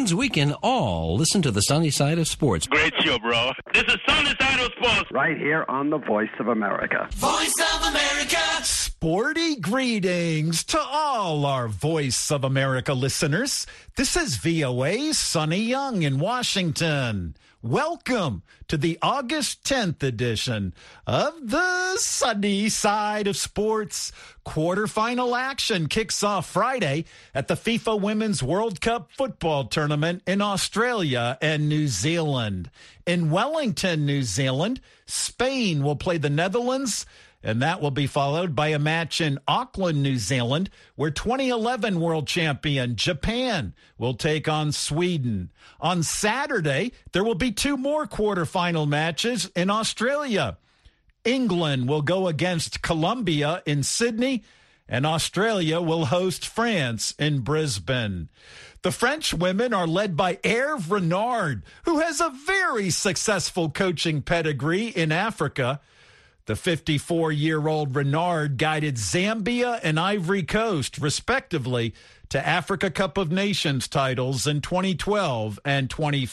means we can all listen to the sunny side of sports. Great show, bro. This is Sunny Side of Sports. Right here on the Voice of America. Voice of America. Sporty greetings to all our Voice of America listeners. This is VOA's Sonny Young in Washington. Welcome to the August 10th edition of the Sunny Side of Sports. Quarterfinal action kicks off Friday at the FIFA Women's World Cup football tournament in Australia and New Zealand. In Wellington, New Zealand, Spain will play the Netherlands, and that will be followed by a match in Auckland, New Zealand, where 2011 world champion Japan will take on Sweden. On Saturday, there will be two more quarterfinal matches in Australia. England will go against Colombia in Sydney, and Australia will host France in Brisbane. The French women are led by Hervé Renard, who has a very successful coaching pedigree in Africa. The 54-year-old Renard guided Zambia and Ivory Coast, respectively, to Africa Cup of Nations titles in 2012 and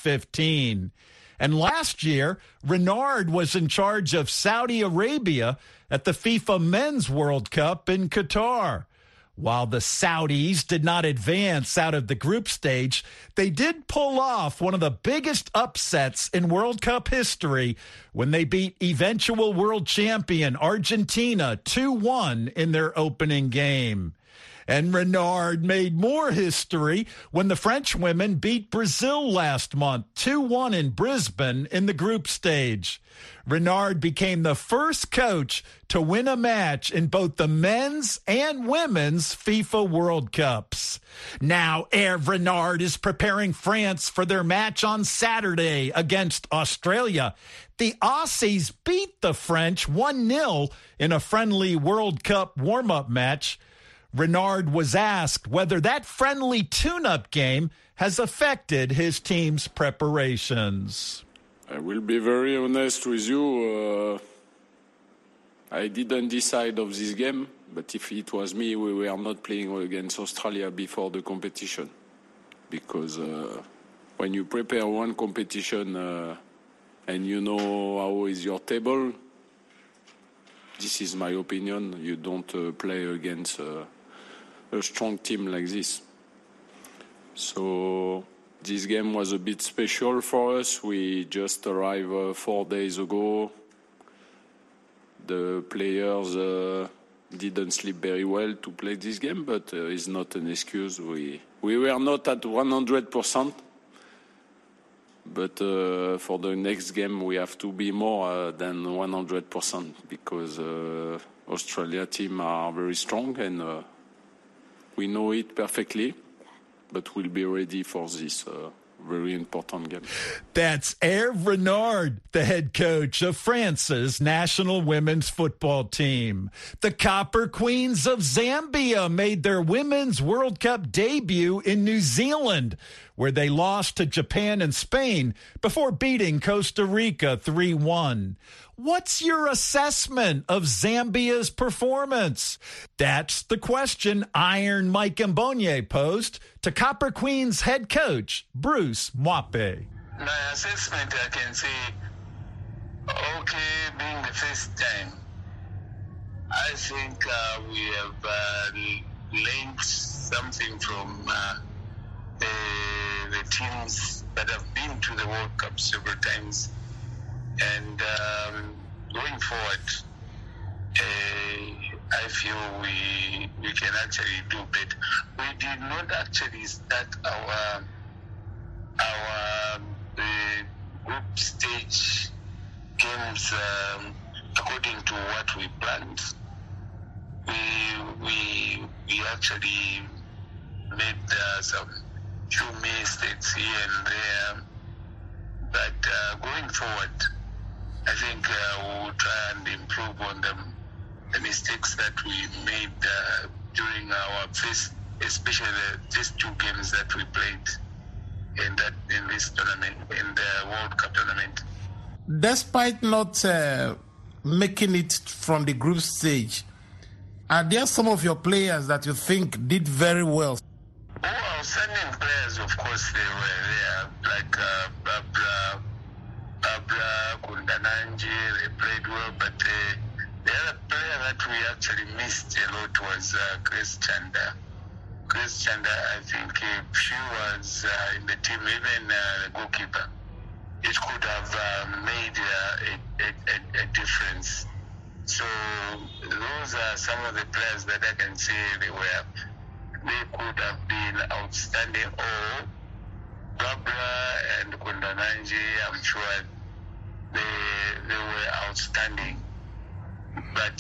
2015. And last year, Renard was in charge of Saudi Arabia at the FIFA Men's World Cup in Qatar. While the Saudis did not advance out of the group stage, they did pull off one of the biggest upsets in World Cup history when they beat eventual world champion Argentina 2-1 in their opening game. And Renard made more history when the French women beat Brazil last month 2-1 in Brisbane in the group stage. Renard became the first coach to win a match in both the men's and women's FIFA World Cups. Now, Hervé Renard is preparing France for their match on Saturday against Australia. The Aussies beat the French 1-0 in a friendly World Cup warm-up match. Renard was asked whether that friendly tune-up game has affected his team's preparations. I will be very honest with you. I didn't decide of this game, but if it was me, we were not playing against Australia before the competition. Because when you prepare one competition and you know how is your table, this is my opinion, you don't play against a strong team like this. So this game was a bit special for us. We just arrived 4 days ago. The players didn't sleep very well to play this game, but it's not an excuse. We were not at 100%, but for the next game we have to be more than 100% because Australia team are very strong and we know it perfectly, but we'll be ready for this very important game. That's Hervé Renard, the head coach of France's national women's football team. The Copper Queens of Zambia made their Women's World Cup debut in New Zealand, where they lost to Japan and Spain before beating Costa Rica 3-1. What's your assessment of Zambia's performance? That's the question Iron Mike Mbonye posed to Copper Queens head coach Bruce Mwape. My assessment, I can say, okay, being the first time, I think we have learned something from the teams that have been to the World Cup several times. And going forward, I feel we can actually do better. We did not actually start our group stage games according to what we planned. We actually made some few mistakes here and there, but going forward, I think we'll try and improve on the mistakes that we made during our especially the first two games that we played in this tournament, in the World Cup tournament. Despite not making it from the group stage, are there some of your players that you think did very well? Outstanding players, of course, they were there, like Babra, Kundananji, they played well, but the other player that we actually missed a lot was Grace Chanda. Grace Chanda, I think if she was in the team, even the goalkeeper, it could have made a difference. So those are some of the players that I can say they could have been outstanding. Or Babra and Kundananji, I'm sure they were outstanding. But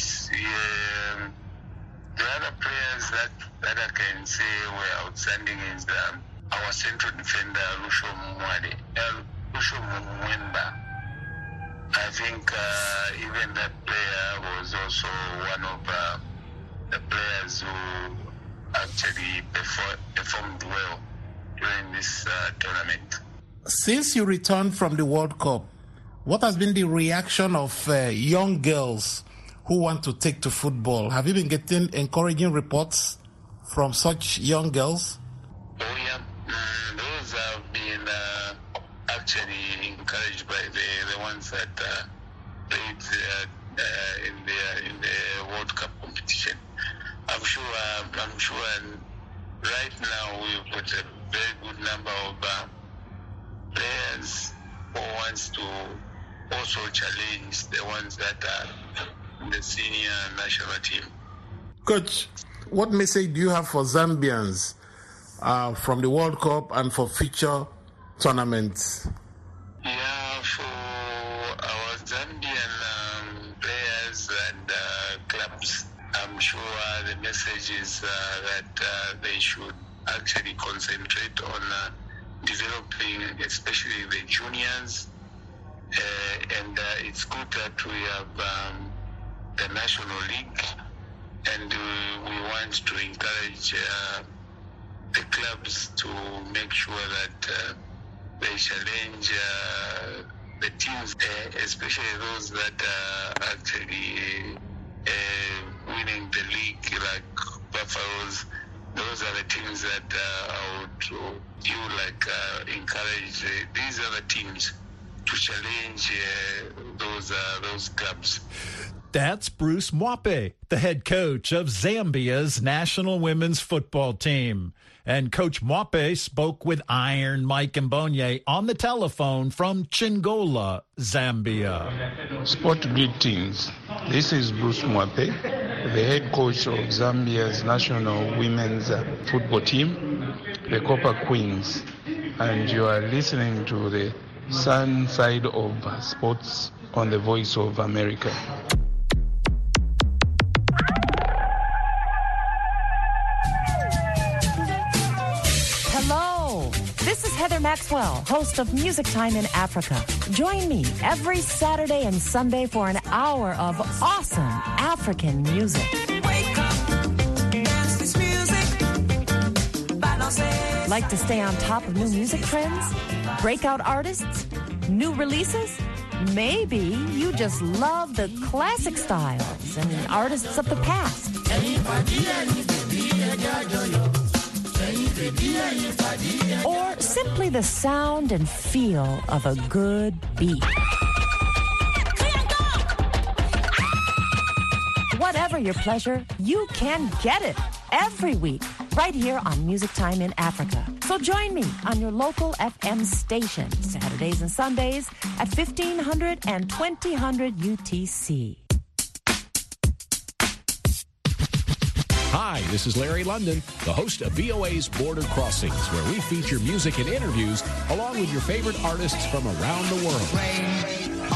the other players that I can say were outstanding is our central defender, Lusho Mwemba. I think even that player was also one of the players who actually performed well during this tournament. Since you returned from the World Cup, what has been the reaction of young girls who want to take to football? Have you been getting encouraging reports from such young girls? Oh, yeah. Those have been actually encouraged by the ones that played in the World Cup competition. I'm sure right now we've got a very good number of players who wants to also challenge the ones that are in the senior national team. Coach, what message do you have for Zambians from the World Cup and for future tournaments? Yeah, for our Zambian players and clubs, I'm sure the message is that they should actually concentrate on developing, especially the juniors. And it's good that we have the National League, and we want to encourage the clubs to make sure that they challenge the teams, especially those that are actually winning the league, like Buffaloes. Those are the teams that I would encourage these other teams to challenge those clubs. That's Bruce Mwape, the head coach of Zambia's national women's football team. And Coach Mwape spoke with Iron Mike Mbonye on the telephone from Chingola, Zambia. Sport greetings. This is Bruce Mwape, the head coach of Zambia's national women's football team, the Copper Queens. And you are listening to the Sun Side of Sports on the Voice of America. Hello, this is Heather Maxwell, host of Music Time in Africa. Join me every Saturday and Sunday for an hour of awesome African music. Wake up, dance this music. Like to stay on top of new music trends? Breakout artists? New releases? Maybe you just love the classic styles and artists of the past. Or simply the sound and feel of a good beat. Whatever your pleasure, you can get it every week right here on Music Time in Africa. So join me on your local FM station Saturdays and Sundays at 1500 and 2000 UTC. Hi, this is Larry London, the host of VOA's Border Crossings, where we feature music and interviews along with your favorite artists from around the world.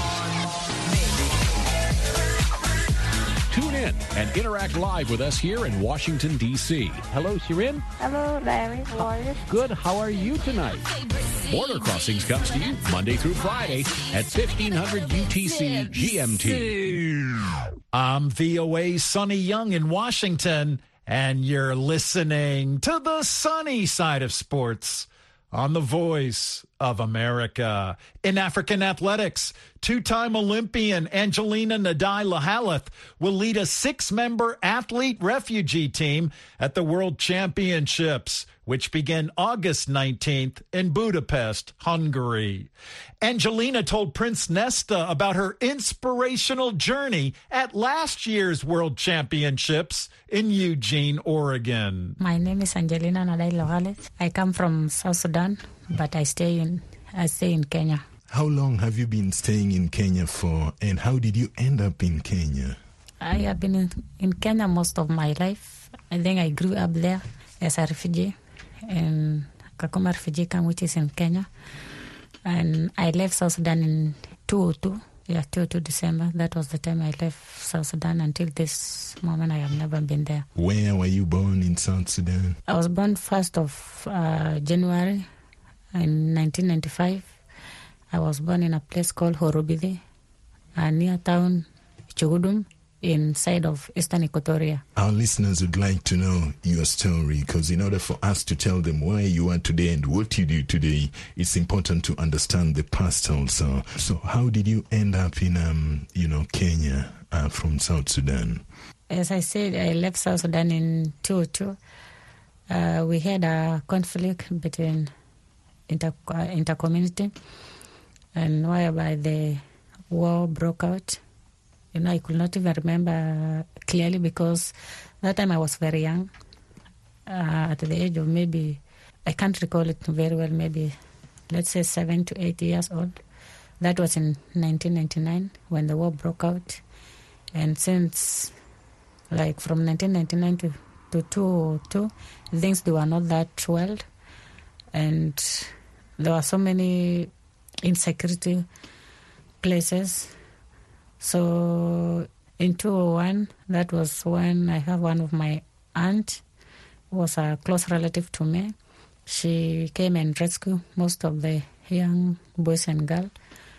Tune in and interact live with us here in Washington, D.C. Hello, Shirin. Hello, Larry. How are you? Good. How are you tonight? Border Crossings comes to you Monday through Friday at 1500 UTC GMT. I'm VOA's Sonny Young in Washington, and you're listening to the sunny side of sports on the Voice of America. In African athletics, two-time Olympian Angelina Nadai-Lahaleth will lead a 6-member athlete refugee team at the World Championships, which begin August 19th in Budapest, Hungary. Angelina told Prince Nesta about her inspirational journey at last year's World Championships in Eugene, Oregon. My name is Angelina Nadai-Lahaleth. I come from South Sudan, but I stay in Kenya. How long have you been staying in Kenya for, and how did you end up in Kenya? I have been in Kenya most of my life. I think I grew up there as a refugee in Kakuma refugee camp, which is in Kenya. And I left South Sudan in 2002. Yeah, 2002 December. That was the time I left South Sudan. Until this moment, I have never been there. Where were you born in South Sudan? I was born 1st of January in 1995. I was born in a place called Horobide, near town Chugudum, inside of Eastern Equatoria. Our listeners would like to know your story, because in order for us to tell them where you are today and what you do today, it's important to understand the past also. So how did you end up in, Kenya from South Sudan? As I said, I left South Sudan in 2002. We had a conflict between intercommunity, and whereby the war broke out. I could not even remember clearly because that time I was very young, at the age of maybe, I can't recall it very well, maybe, let's say 7 to 8 years old. That was in 1999 when the war broke out. And since, like, from 1999 to 2002, things they were not that well. And there were so many insecurity places. So in 2001, that was when I have one of my aunt, who was a close relative to me. She came and rescued most of the young boys and girls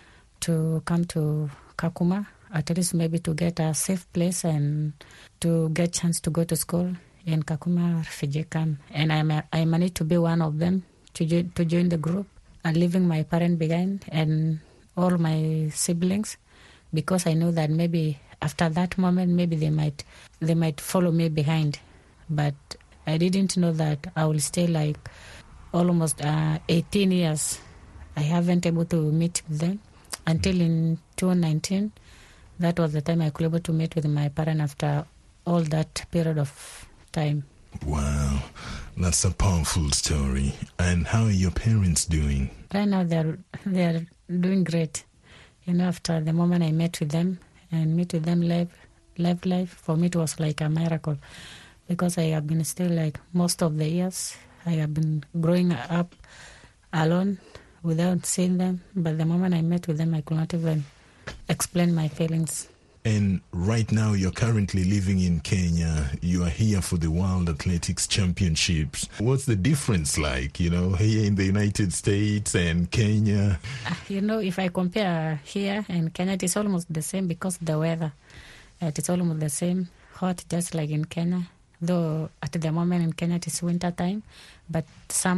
to come to Kakuma, at least maybe to get a safe place and to get chance to go to school in Kakuma refugee camp. And I managed to be one of them to join the group, leaving my parents behind and all my siblings, because I know that maybe after that moment, maybe they might follow me behind. But I didn't know that I will stay like almost 18 years. I haven't able to meet with them until in 2019. That was the time I could able to meet with my parents after all that period of time. Wow, that's a powerful story. And how are your parents doing? Right now they're doing great. After the moment I met with them and meet with them live, for me it was like a miracle, because I have been still like most of the years, I have been growing up alone without seeing them. But the moment I met with them, I could not even explain my feelings. And right now you're currently living in Kenya. You are here for the World Athletics Championships. What's the difference like, here in the United States and Kenya? If I compare here and Kenya, it's almost the same because the weather. It's almost the same, hot just like in Kenya. Though at the moment in Kenya it is winter time, but some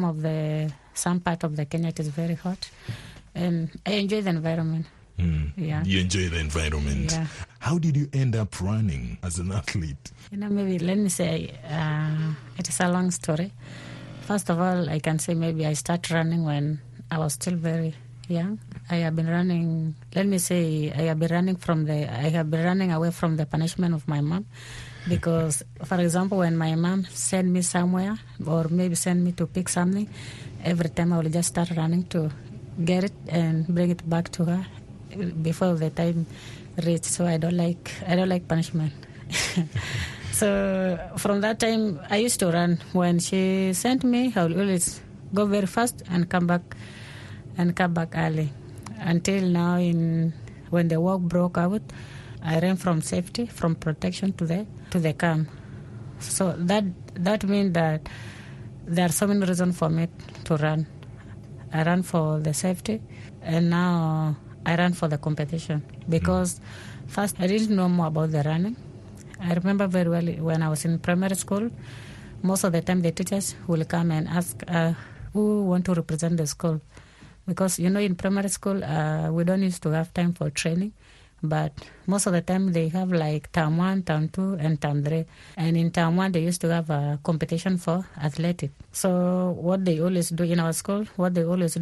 part of the Kenya it is very hot. And I enjoy the environment. Yeah. You enjoy the environment. Yeah. How did you end up running as an athlete? Maybe let me say it is a long story. First of all, I can say maybe I started running when I was still very young. I have been running. Let me say I have been running away from the punishment of my mom, because, for example, when my mom sent me somewhere or maybe sent me to pick something, every time I will just start running to get it and bring it back to her before the time reached. So I don't like punishment. So from that time I used to run. When she sent me, I will always go very fast and come back early. Until now, when the war broke out, I ran from safety, from protection to the camp. So that means that there are so many reasons for me to run. I ran for the safety, and now I ran for the competition, because first I didn't know more about the running. I remember very well when I was in primary school, most of the time the teachers will come and ask who want to represent the school. Because, in primary school, we don't used to have time for training. But most of the time they have like term 1, term 2, and term 3. And in term 1, they used to have a competition for athletic. So what they always do in our school, when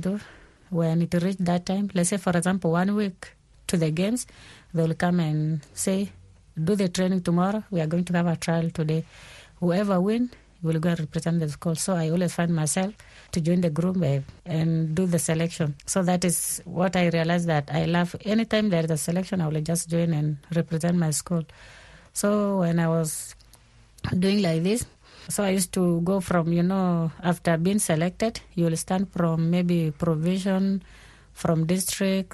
it reach that time, let's say, for example, 1 week to the games, they'll come and say, do the training tomorrow. We are going to have a trial today. Whoever win will go and represent the school. So I always find myself to join the group and do the selection. So that is what I realized that I love. Anytime there is a selection, I will just join and represent my school. So when I was doing like this, so I used to go from, after being selected, you will start from maybe provision, from district,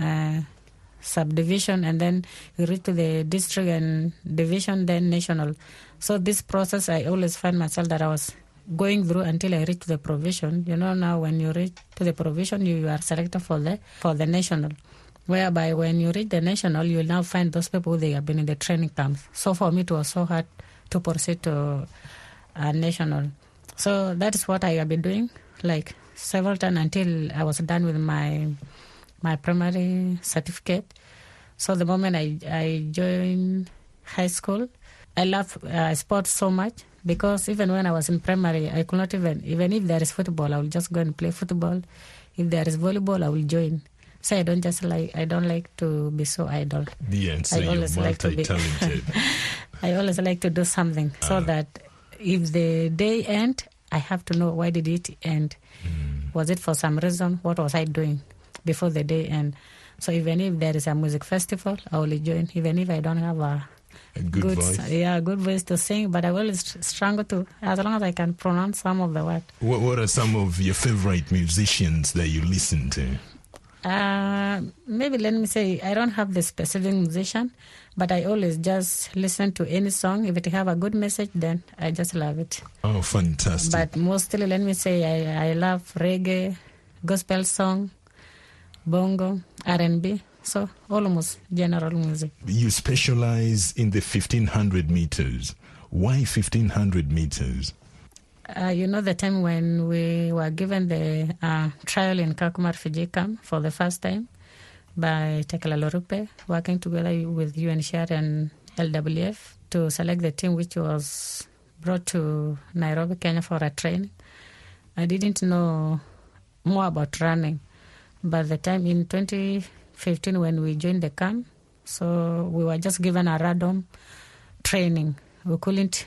subdivision, and then you reach to the district and division, then national. So this process, I always find myself that I was going through until I reach the provision. Now when you reach to the provision, you are selected for the national. Whereby when you reach the national, you will now find those people, they have been in the training camps. So for me, it was so hard to proceed to a national. So that is what I have been doing, like several times until I was done with my primary certificate. So the moment I joined high school, I love sports so much, because even when I was in primary, I could not even if there is football, I will just go and play football. If there is volleyball, I will join. So I don't like to be so idle. Yeah, so you're multi-talented. I always like to do something so that if the day end, I have to know why did it end. Was it for some reason? What was I doing before the day end? So even if there is a music festival, I will join. Even if I don't have a good voice. Yeah, good voice to sing, but I will struggle to, as long as I can pronounce some of the words. What are some of your favorite musicians that you listen to? Maybe let me say, I don't have the specific musician, but I always just listen to any song. If it have a good message, then I just love it. Oh, fantastic. But mostly, let me say, I love reggae, gospel song, bongo, R&B. So almost general music. You specialize in the 1,500 meters. Why 1,500 meters? The time when we were given the trial in Kakuma refugee camp for the first time by Tekla Lorupe, working together with UNHCR and LWF to select the team which was brought to Nairobi, Kenya for a training. I didn't know more about running, but the time in 2015 when we joined the camp, so we were just given a random training. We couldn't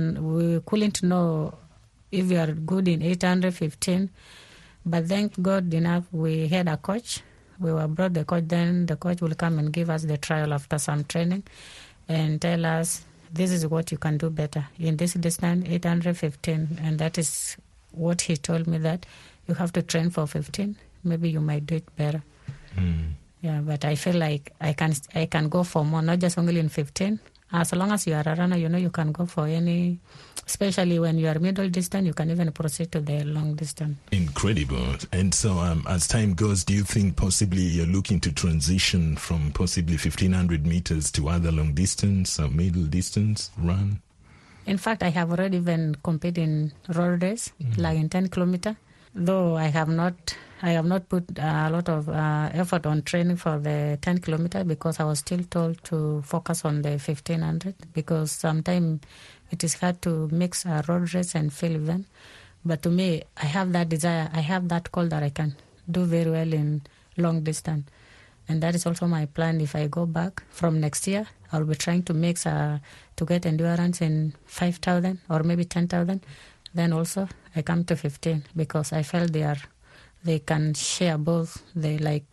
know if we are good in 815, but thank God enough we had a coach. We were brought the coach, then the coach will come and give us the trial after some training and tell us this is what you can do better in this distance, 815, and that is what he told me, that you have to train for 15, maybe you might do it better. Yeah, but I feel like I can go for more, not just only in 15. As long as you are a runner, you can go for any, especially when you are middle distance, you can even proceed to the long distance. Incredible. And so as time goes, do you think possibly you're looking to transition from possibly 1,500 meters to other long distance or middle distance run? In fact, I have already even competed in road race, like in 10 kilometers, though I have not put a lot of effort on training for the 10 kilometers because I was still told to focus on the 1,500 because sometimes it is hard to mix a road race and field event. But to me, I have that desire, I have that call that I can do very well in long distance. And that is also my plan. If I go back from next year, I'll be trying to mix to get endurance in 5,000 or maybe 10,000. Then also I come to 15 because I felt they can share both. They like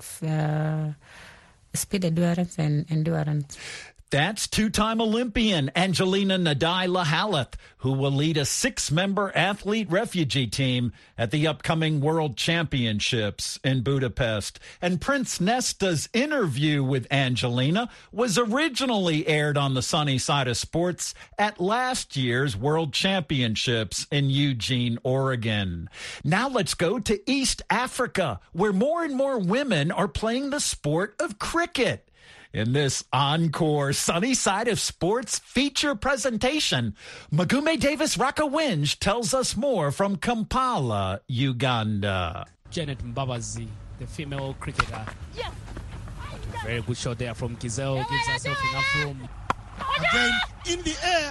speed endurance and endurance. That's two-time Olympian Angelina Nadai-Lahaleth, who will lead a 6-member athlete refugee team at the upcoming World Championships in Budapest. And Prince Nesta's interview with Angelina was originally aired on the Sunny Side of Sports at last year's World Championships in Eugene, Oregon. Now let's go to East Africa, where more and more women are playing the sport of cricket. In this encore Sunny Side of Sports feature presentation, Magume Davis-Rakawinj tells us more from Kampala, Uganda. Janet Mbabazi the female cricketer. Yeah. But a very good shot there from Giselle. Gives herself enough room. Again, in the air.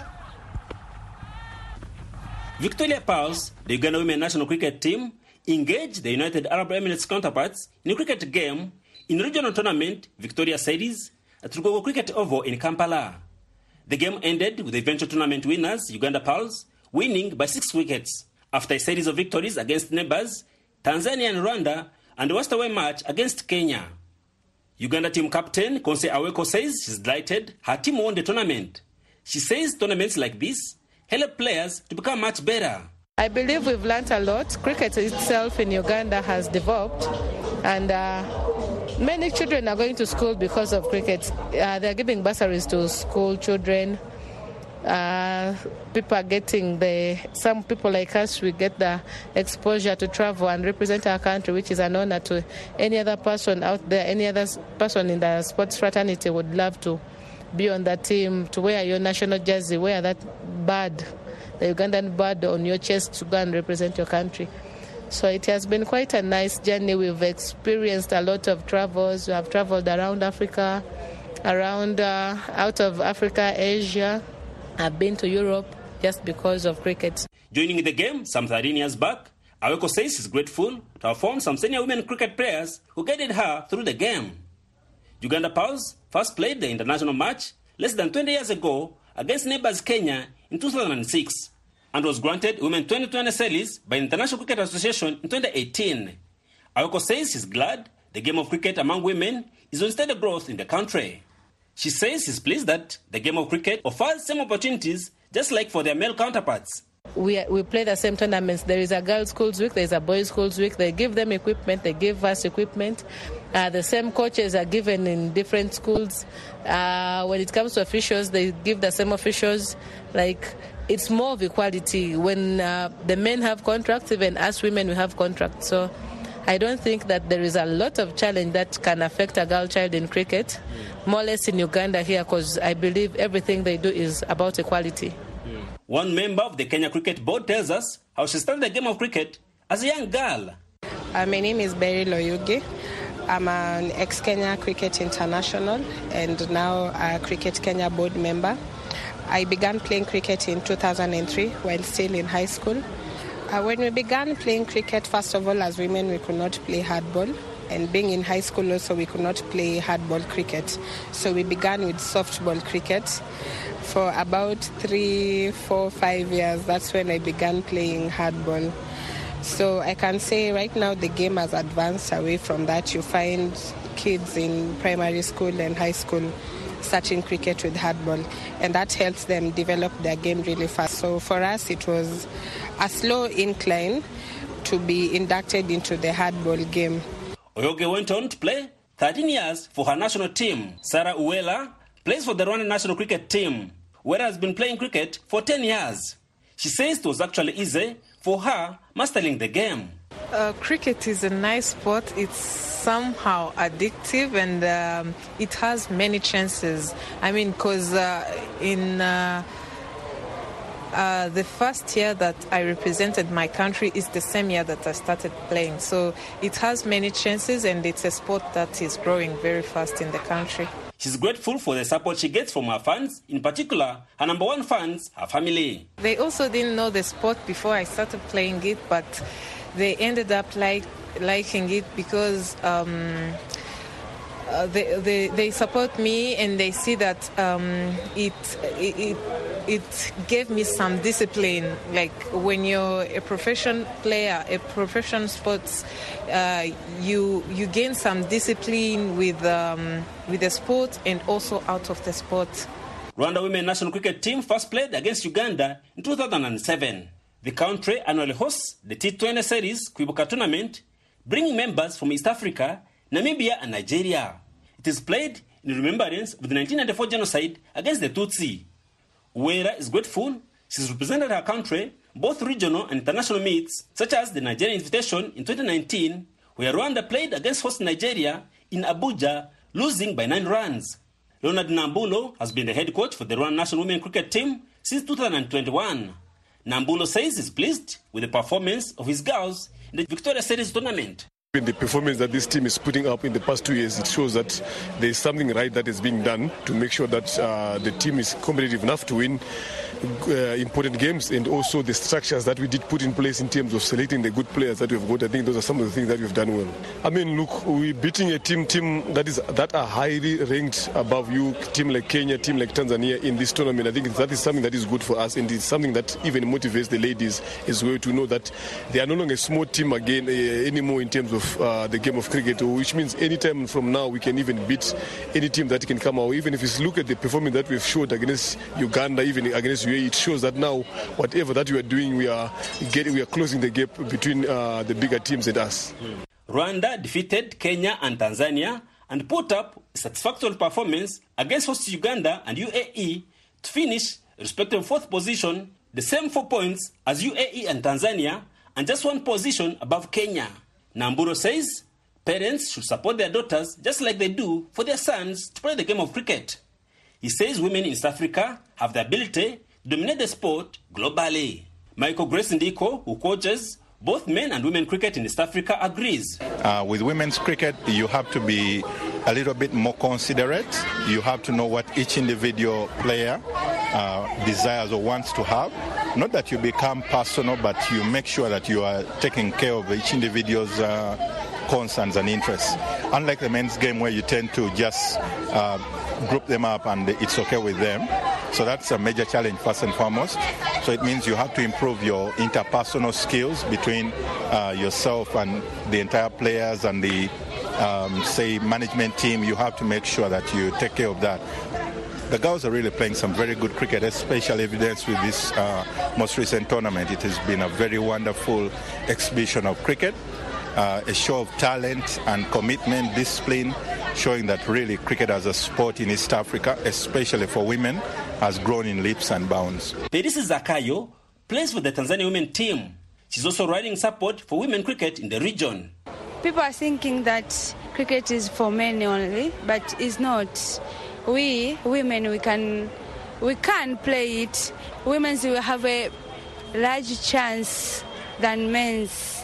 Victoria Pearls, the Uganda women national cricket team, engaged the United Arab Emirates counterparts in a cricket game in regional tournament Victoria Series at Rugogo Cricket Oval in Kampala. The game ended with the eventual tournament winners, Uganda Pearls, winning by 6 wickets after a series of victories against neighbors, Tanzania and Rwanda, and the Westaway match against Kenya. Uganda team captain Konse Aweko says she's delighted her team won the tournament. She says tournaments like this help players to become much better. I believe we've learned a lot. Cricket itself in Uganda has developed, and many children are going to school because of cricket. They're giving bursaries to school children. People are getting some people like us, we get the exposure to travel and represent our country, which is an honor to any other person out there. Any other person in the sports fraternity would love to be on that team, to wear your national jersey, wear that bird, the Ugandan bird on your chest to go and represent your country. So it has been quite a nice journey. We've experienced a lot of travels. We have traveled around Africa, out of Africa, Asia. I've been to Europe just because of cricket. Joining the game some 13 years back, Aweko says she's grateful to have found some senior women cricket players who guided her through the game. Uganda Pearls first played the international match less than 20 years ago against neighbors Kenya in 2006 and was granted Women 2020 series by the International Cricket Association in 2018. Aweko says she's glad the game of cricket among women is on steady growth in the country. She says she's pleased that the game of cricket offers same opportunities just like for their male counterparts. We play the same tournaments. There is a girls' schools week, there is a boys' schools week. They give them equipment, they give us equipment. The same coaches are given in different schools. When it comes to officials, they give the same officials. Like, it's more of equality. When the men have contracts, even us women, we have contracts. So I don't think that there is a lot of challenge that can affect a girl child in cricket, more or less in Uganda here, because I believe everything they do is about equality. One member of the Kenya Cricket Board tells us how she started the game of cricket as a young girl. My name is Berry Loyugi. I'm an ex-Kenya Cricket International and now a Cricket Kenya Board member. I began playing cricket in 2003 while still in high school. When we began playing cricket, first of all, as women, we could not play hardball. And being in high school also, we could not play hardball cricket. So we began with softball cricket. For about 3, 4, 5 years, that's when I began playing hardball. So I can say right now the game has advanced away from that. You find kids in primary school and high school starting cricket with hardball, and that helps them develop their game really fast. So for us, it was a slow incline to be inducted into the hardball game. Oyoge went on to play 13 years for her national team. Sarah Uwela plays for the Rwanda national cricket team, where has been playing cricket for 10 years. She says it was actually easy for her mastering the game. Cricket is a nice sport. It's somehow addictive, and it has many chances. I mean, because in the first year that I represented my country is the same year that I started playing. So it has many chances, and it's a sport that is growing very fast in the country. She's grateful for the support she gets from her fans, in particular, her number one fans, her family. They also didn't know the sport before I started playing it, but they ended up liking it because they support me, and they see that it gave me some discipline. Like when you're a professional player, a professional sports, you gain some discipline with the sport and also out of the sport. Rwanda women national cricket team first played against Uganda in 2007. The country annually hosts the T20 series Kwibuka tournament, bringing members from East Africa, Namibia and Nigeria. It is played in remembrance of the 1994 genocide against the Tutsi. Uwera is grateful she's represented her country both regional and international meets, such as the Nigerian Invitation in 2019, where Rwanda played against host Nigeria in Abuja, losing by 9 runs. Leonard Nambulo has been the head coach for the Rwanda national women cricket team since 2021. Nambulo says he's pleased with the performance of his girls in the Victoria Series tournament. In the performance that this team is putting up in the past 2 years, it shows that there is something right that is being done to make sure that the team is competitive enough to win important games, and also the structures that we did put in place in terms of selecting the good players that we've got. I think those are some of the things that we've done well. I mean, look, we're beating a team that are highly ranked above you, team like Kenya, team like Tanzania in this tournament. I think that is something that is good for us, and it's something that even motivates the ladies as well to know that they are no longer a small team again anymore in terms of the game of cricket, which means anytime from now we can even beat any team that can come out. Even if you look at the performance that we've showed against Uganda, even against UAE, it shows that now whatever that we are doing, we are closing the gap between the bigger teams and us. Rwanda defeated Kenya and Tanzania and put up a satisfactory performance against host Uganda and UAE to finish respective fourth position, the same 4 points as UAE and Tanzania, and just 1 position above Kenya. Namburo says parents should support their daughters just like they do for their sons to play the game of cricket. He says women in East Africa have the ability to dominate the sport globally. Michael Grace Ndiko, who coaches both men and women cricket in East Africa, agrees. With women's cricket, you have to be a little bit more considerate. You have to know what each individual player desires or wants to have. Not that you become personal, but you make sure that you are taking care of each individual's concerns and interests. Unlike the men's game where you tend to just group them up and it's okay with them. So that's a major challenge first and foremost. So it means you have to improve your interpersonal skills between yourself and the entire players and the, say, management team. You have to make sure that you take care of that. The girls are really playing some very good cricket, especially evidence with this most recent tournament. It has been a very wonderful exhibition of cricket, a show of talent and commitment, discipline, showing that really cricket as a sport in East Africa, especially for women, has grown in leaps and bounds. Perisi Zakayo plays for the Tanzania women team. She's also riding support for women cricket in the region. People are thinking that cricket is for men only, but it's not. We women, we can play it. Women's will have a large chance than men's.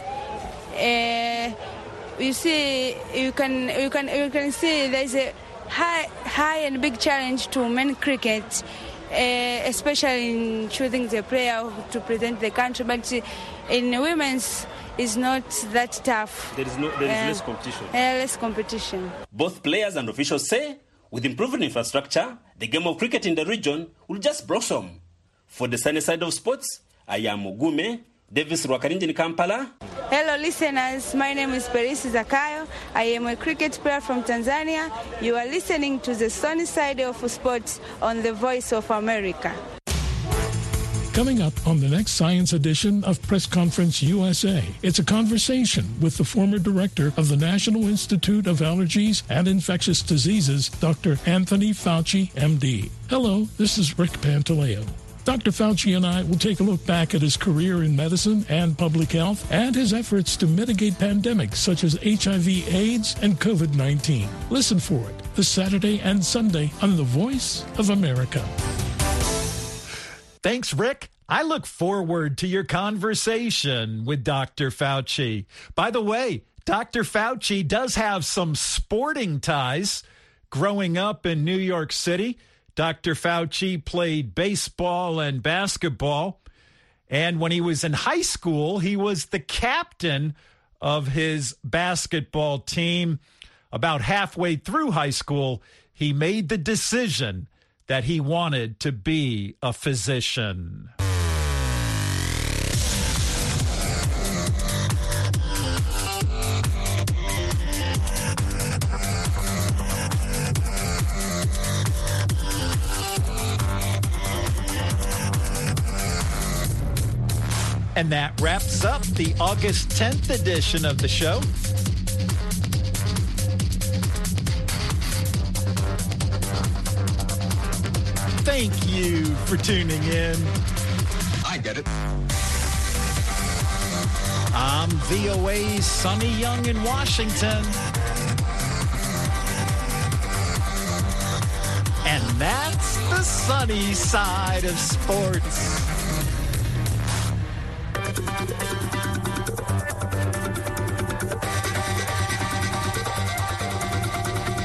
You see, you can see there's a high and big challenge to men cricket, especially in choosing the player to present the country. But in women's, it's not that tough. There is less competition. Less competition. Both players and officials say, with improved infrastructure, the game of cricket in the region will just blossom. For the sunny side of sports, I am Mugume Davis Rwakarinji in Kampala. Hello listeners, my name is Perisi Zakayo. I am a cricket player from Tanzania. You are listening to the sunny side of sports on the Voice of America. Coming up on the next Science edition of Press Conference USA, it's a conversation with the former director of the National Institute of Allergies and Infectious Diseases, Dr. Anthony Fauci, MD. Hello, this is Rick Pantaleo. Dr. Fauci and I will take a look back at his career in medicine and public health and his efforts to mitigate pandemics such as HIV/AIDS and COVID-19. Listen for it this Saturday and Sunday on The Voice of America. Thanks, Rick. I look forward to your conversation with Dr. Fauci. By the way, Dr. Fauci does have some sporting ties. Growing up in New York City, Dr. Fauci played baseball and basketball. And when he was in high school, he was the captain of his basketball team. About halfway through high school, he made the decision that he wanted to be a physician. And that wraps up the August 10th edition of the show. Thank you for tuning in. I get it. I'm VOA's Sonny Young in Washington. And that's the sunny side of sports.